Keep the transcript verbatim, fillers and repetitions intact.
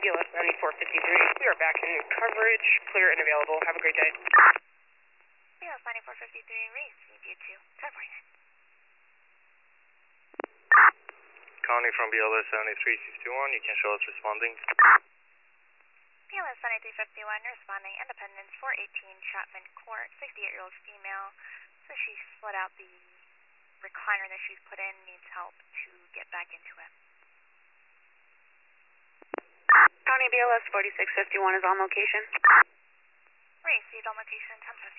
B L S ninety-four fifty-three. We are back in coverage, clear and available. Have a great day. B L S ninety-four fifty-three, race, V B two, ten forty-nine. Connie from B L S seventy-three fifty-one, you can show us responding. B L S seventy-three fifty-one, responding, Independence four eighteen, Chapman Court, sixty-eight-year-old female. So she split out the recliner that she's put in, needs help to get back into it. County B L S forty-six fifty-one is on location. Race, seat on location, ten fifty.